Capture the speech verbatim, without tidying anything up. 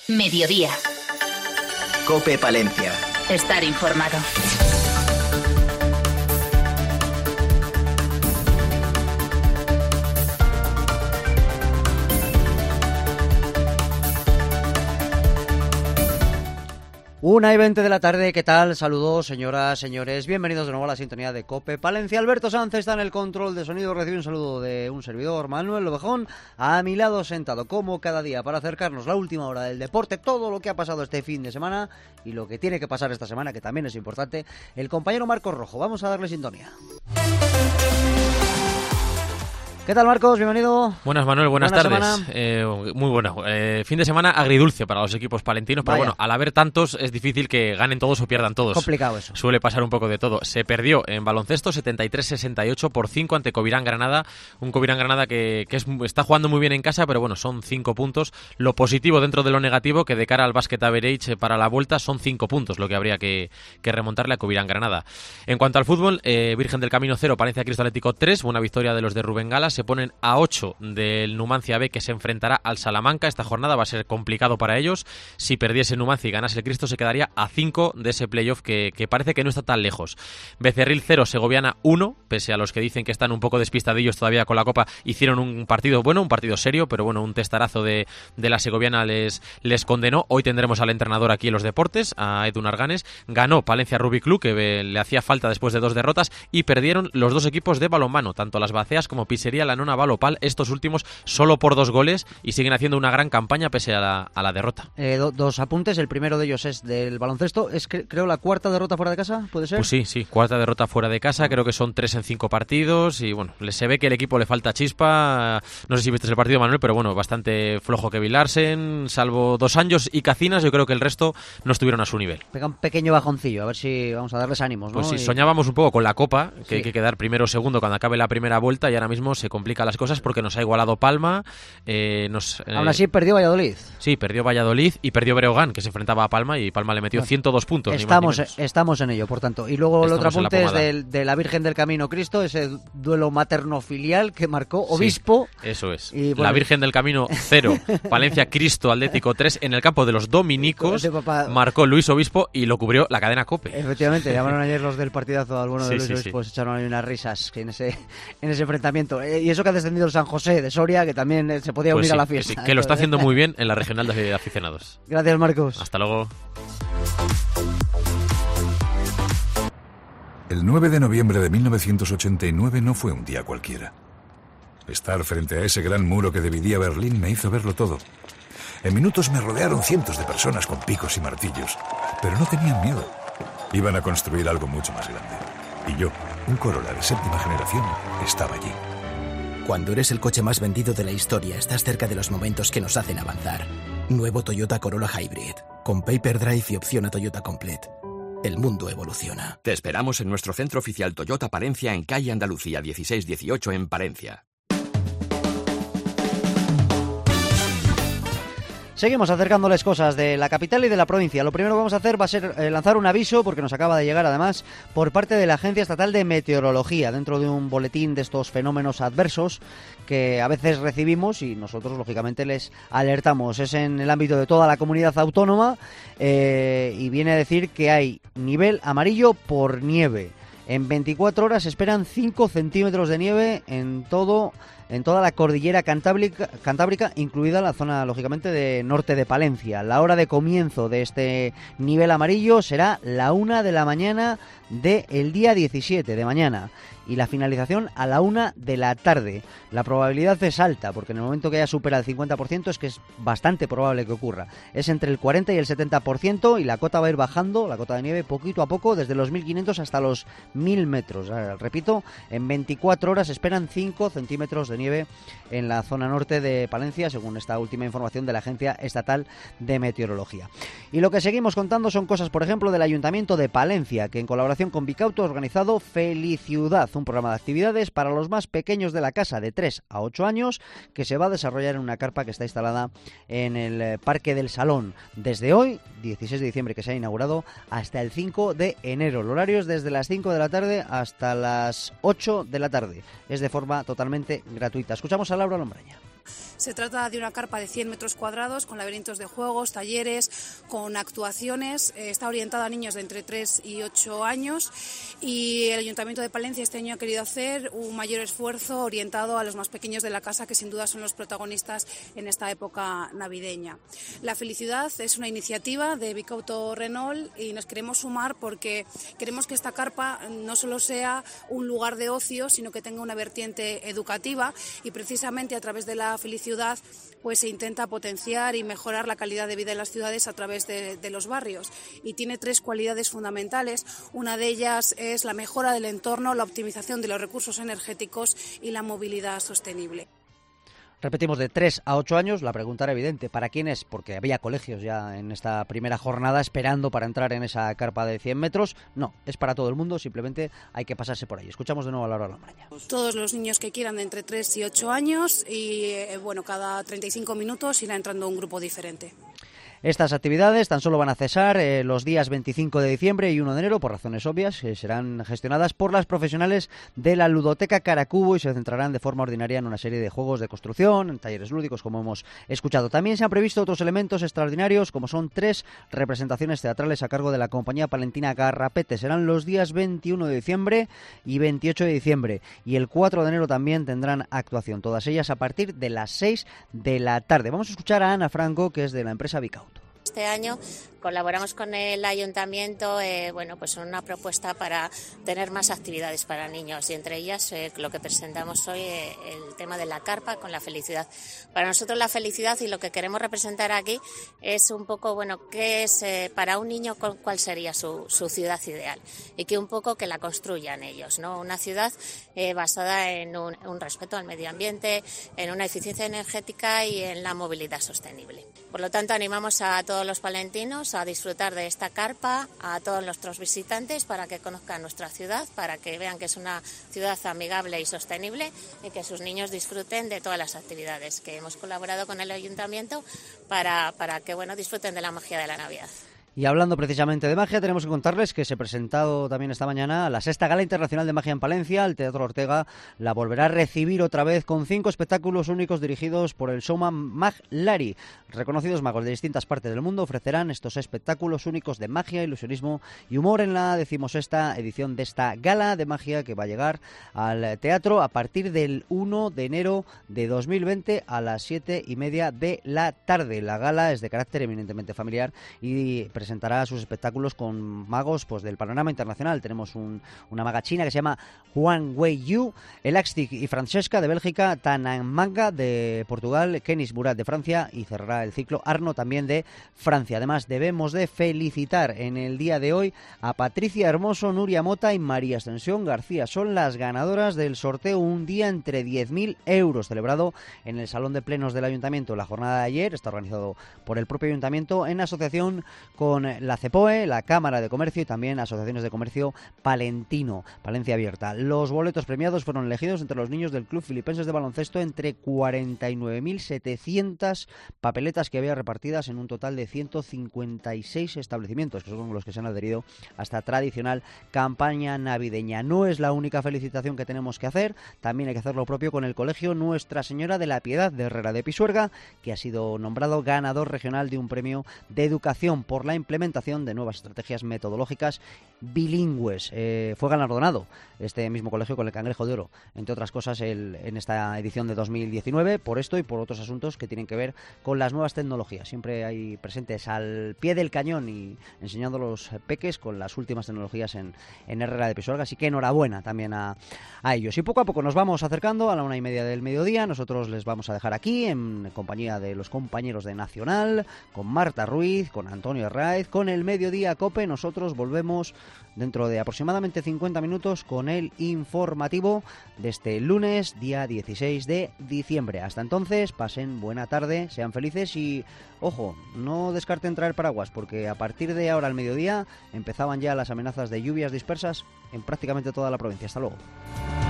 Mediodía. COPE Palencia. Estar informado. Una y veinte de la tarde, ¿qué tal? Saludos, señoras, señores. Bienvenidos de nuevo a la sintonía de COPE Palencia. Alberto Sanz está en el control de sonido. Recibe un saludo de un servidor, Manuel Lobejón, a mi lado sentado, como cada día, para acercarnos la última hora del deporte, todo lo que ha pasado este fin de semana y lo que tiene que pasar esta semana, que también es importante, el compañero Marcos Rojo. Vamos a darle sintonía. ¿Qué tal, Marcos? Bienvenido. Buenas, Manuel. Buenas Buena tardes. Eh, muy bueno. Eh, fin de semana agridulce para los equipos palentinos, pero Vaya. bueno, al haber tantos es difícil que ganen todos o pierdan todos. Complicado eso. Suele pasar un poco de todo. Se perdió en baloncesto setenta y tres sesenta y ocho por cinco ante Covirán Granada. Un Covirán Granada que, que es, está jugando muy bien en casa, pero bueno, son cinco puntos. Lo positivo dentro de lo negativo, que de cara al Basket Average para la vuelta son cinco puntos, lo que habría que, que remontarle a Covirán Granada. En cuanto al fútbol, eh, Virgen del Camino cero, Palencia Cristo Atlético tres, buena victoria de los de Rubén Gala. Se ponen a ocho del Numancia B, que se enfrentará al Salamanca. Esta jornada va a ser complicado para ellos. Si perdiese Numancia y ganase el Cristo, se quedaría a cinco de ese playoff que, que parece que no está tan lejos. Becerril cero, Segoviana uno, pese a los que dicen que están un poco despistadillos todavía con la Copa. Hicieron un partido bueno, un partido serio, pero bueno, un testarazo de, de la Segoviana les, les condenó. Hoy tendremos al entrenador aquí en los deportes, a Edu Narganes. Ganó Palencia Rugby Club, que le hacía falta después de dos derrotas, y perdieron los dos equipos de balonmano, tanto las Baceas como Pizzería La Nona Balopal, estos últimos solo por dos goles, y siguen haciendo una gran campaña pese a la, a la derrota. Eh, do, dos apuntes, el primero de ellos es del baloncesto, es que, creo la cuarta derrota fuera de casa, ¿puede ser? Pues sí, sí, cuarta derrota fuera de casa, creo que son tres en cinco partidos, y bueno, se ve que el equipo le falta chispa. No sé si viste el partido, Manuel, pero bueno, bastante flojo Kevin Larsen, salvo dos años y Cacinas, yo creo que el resto no estuvieron a su nivel. Pega un pequeño bajoncillo, a ver si vamos a darles ánimos, ¿no? Pues sí, y... soñábamos un poco con la Copa, que sí. hay que quedar primero o segundo cuando acabe la primera vuelta, y ahora mismo se complican las cosas porque nos ha igualado Palma. Eh, nos, eh... Aún así perdió Valladolid. Sí, perdió Valladolid y perdió Breogán, que se enfrentaba a Palma, y Palma le metió bueno, ciento dos puntos. Estamos, ni más ni menos. estamos en ello, por tanto. Y luego Estamos el otro apunte es de, de la Virgen del Camino Cristo, ese duelo materno-filial que marcó Obispo. Sí, eso es. Y, bueno, la Virgen del Camino cero, Palencia Cristo Atlético tres, en el campo de los dominicos, de papá... marcó Luis Obispo y lo cubrió la cadena COPE. Efectivamente, llamaron ayer los del partidazo al bueno de sí, Luis sí, Obispo, sí. se echaron ahí unas risas en ese, en ese enfrentamiento. Eh, y eso que ha descendido el San José de Soria, que también eh, se podía pues unir sí, a la fiesta. Que, sí, que lo está haciendo muy bien en la regional de aficionados. Gracias, Marcos. Hasta luego. El nueve de noviembre de mil novecientos ochenta y nueve no fue un día cualquiera. Estar frente a ese gran muro que dividía Berlín me hizo verlo todo. En minutos me rodearon cientos de personas con picos y martillos, pero no tenían miedo. Iban a construir algo mucho más grande. Y yo, un Corolla de séptima generación, estaba allí. Cuando eres el coche más vendido de la historia, estás cerca de los momentos que nos hacen avanzar. Nuevo Toyota Corolla Hybrid, con Paper Drive y opción a Toyota Complete. El mundo evoluciona. Te esperamos en nuestro centro oficial Toyota Palencia en calle Andalucía dieciséis dieciocho en Palencia. Seguimos acercándoles cosas de la capital y de la provincia. Lo primero que vamos a hacer va a ser eh, lanzar un aviso, porque nos acaba de llegar además por parte de la Agencia Estatal de Meteorología, dentro de un boletín de estos fenómenos adversos que a veces recibimos y nosotros lógicamente les alertamos. Es en el ámbito de toda la comunidad autónoma eh, y viene a decir que hay nivel amarillo por nieve. En veinticuatro horas se esperan cinco centímetros de nieve en todo... en toda la cordillera cantábrica, cantábrica, incluida la zona, lógicamente, de norte de Palencia. La hora de comienzo de este nivel amarillo será la una de la mañana del día diecisiete de mañana. Y la finalización a la una de la tarde. La probabilidad es alta, porque en el momento que ya supera el cincuenta por ciento es que es bastante probable que ocurra. Es entre el cuarenta y el setenta por ciento y la cota va a ir bajando, la cota de nieve, poquito a poco, desde los mil quinientos hasta los mil metros. Ahora, repito, en veinticuatro horas se esperan cinco centímetros de nieve en la zona norte de Palencia, según esta última información de la Agencia Estatal de Meteorología. Y lo que seguimos contando son cosas, por ejemplo, del Ayuntamiento de Palencia, que en colaboración con Bicauto ha organizado Feliciudad, un programa de actividades para los más pequeños de la casa, de tres a ocho años, que se va a desarrollar en una carpa que está instalada en el Parque del Salón, desde hoy, dieciséis de diciembre, que se ha inaugurado, hasta el cinco de enero. El horario es desde las cinco de la tarde hasta las ocho de la tarde. Es de forma totalmente gratuita. Escuchamos a Laura Lombraña. Se trata de una carpa de cien metros cuadrados con laberintos de juegos, talleres, con actuaciones. Está orientada a niños de entre tres y ocho años y el Ayuntamiento de Palencia este año ha querido hacer un mayor esfuerzo orientado a los más pequeños de la casa, que sin duda son los protagonistas en esta época navideña. La Felicidad es una iniciativa de Vicauto Renault y nos queremos sumar porque queremos que esta carpa no solo sea un lugar de ocio, sino que tenga una vertiente educativa, y precisamente a través de la Felicidad pues se intenta potenciar y mejorar la calidad de vida en las ciudades a través de, de los barrios, y tiene tres cualidades fundamentales. Una de ellas es la mejora del entorno, la optimización de los recursos energéticos y la movilidad sostenible. Repetimos, de tres a ocho años. La pregunta era evidente, ¿para quién es? Porque había colegios ya en esta primera jornada esperando para entrar en esa carpa de cien metros. No, es para todo el mundo, simplemente hay que pasarse por ahí. Escuchamos de nuevo a Laura Lambraña. Todos los niños que quieran de entre tres y ocho años y eh, bueno, cada treinta y cinco minutos irá entrando un grupo diferente. Estas actividades tan solo van a cesar eh, los días veinticinco de diciembre y uno de enero, por razones obvias, que serán gestionadas por las profesionales de la Ludoteca Caracubo y se centrarán de forma ordinaria en una serie de juegos de construcción, en talleres lúdicos, como hemos escuchado. También se han previsto otros elementos extraordinarios, como son tres representaciones teatrales a cargo de la compañía palentina Garrapete. Serán los días veintiuno de diciembre y veintiocho de diciembre, y el cuatro de enero también tendrán actuación, todas ellas a partir de las seis de la tarde. Vamos a escuchar a Ana Franco, que es de la empresa Vicauto. Este año colaboramos con el ayuntamiento, eh, bueno, pues en una propuesta para tener más actividades para niños, y entre ellas eh, lo que presentamos hoy, eh, el tema de la carpa con la felicidad. Para nosotros la felicidad, y lo que queremos representar aquí, es un poco, bueno, qué es eh, para un niño, cuál sería su, su ciudad ideal, y que un poco que la construyan ellos, ¿no? Una ciudad eh, basada en un, un respeto al medio ambiente, en una eficiencia energética y en la movilidad sostenible. Por lo tanto, animamos a todos los palentinos a disfrutar de esta carpa, a todos nuestros visitantes, para que conozcan nuestra ciudad, para que vean que es una ciudad amigable y sostenible, y que sus niños disfruten de todas las actividades que hemos colaborado con el ayuntamiento para, para que bueno, disfruten de la magia de la Navidad. Y hablando precisamente de magia, tenemos que contarles que se ha presentado también esta mañana la sexta Gala Internacional de Magia en Palencia. El Teatro Ortega la volverá a recibir otra vez con cinco espectáculos únicos dirigidos por el showman Mag Lari. Reconocidos magos de distintas partes del mundo ofrecerán estos espectáculos únicos de magia, ilusionismo y humor en la decimosexta edición de esta Gala de Magia, que va a llegar al teatro a partir del uno de enero de dos mil veinte a las siete y media de la tarde. La gala es de carácter eminentemente familiar y presentará sus espectáculos con magos pues del panorama internacional. Tenemos un, una maga china que se llama Huang Wei Yu, Elaxtic y Francesca de Bélgica, Tanan Manga de Portugal, Kenis Murat de Francia, y cerrará el ciclo Arno también de Francia. Además, debemos de felicitar en el día de hoy a Patricia Hermoso, Nuria Mota y María Ascensión García. Son las ganadoras del sorteo Un Día entre diez mil euros, celebrado en el Salón de Plenos del Ayuntamiento. La jornada de ayer está organizado por el propio Ayuntamiento en asociación con la CEPOE, la Cámara de Comercio y también asociaciones de comercio palentino, Palencia Abierta. Los boletos premiados fueron elegidos entre los niños del Club Filipenses de Baloncesto entre cuarenta y nueve mil setecientas papeletas que había repartidas en un total de ciento cincuenta y seis establecimientos, que son los que se han adherido a esta tradicional campaña navideña. No es la única felicitación que tenemos que hacer, también hay que hacer lo propio con el Colegio Nuestra Señora de la Piedad de Herrera de Pisuerga, que ha sido nombrado ganador regional de un premio de educación por la implementación de nuevas estrategias metodológicas bilingües. Eh, fue galardonado este mismo colegio con el Cangrejo de Oro, entre otras cosas, el, en esta edición de dos mil diecinueve, por esto y por otros asuntos que tienen que ver con las nuevas tecnologías. Siempre hay presentes al pie del cañón y enseñando a los peques con las últimas tecnologías en, en Herrera de Pisuerga, así que enhorabuena también a, a ellos. Y poco a poco nos vamos acercando a la una y media del mediodía. Nosotros les vamos a dejar aquí en compañía de los compañeros de Nacional, con Marta Ruiz, con Antonio Herráez, con el Mediodía Cope. Nosotros volvemos dentro de aproximadamente cincuenta minutos con el informativo de este lunes, día dieciséis de diciembre. Hasta entonces, pasen buena tarde, sean felices y, ojo, no descarten traer paraguas, porque a partir de ahora al mediodía empezaban ya las amenazas de lluvias dispersas en prácticamente toda la provincia. Hasta luego.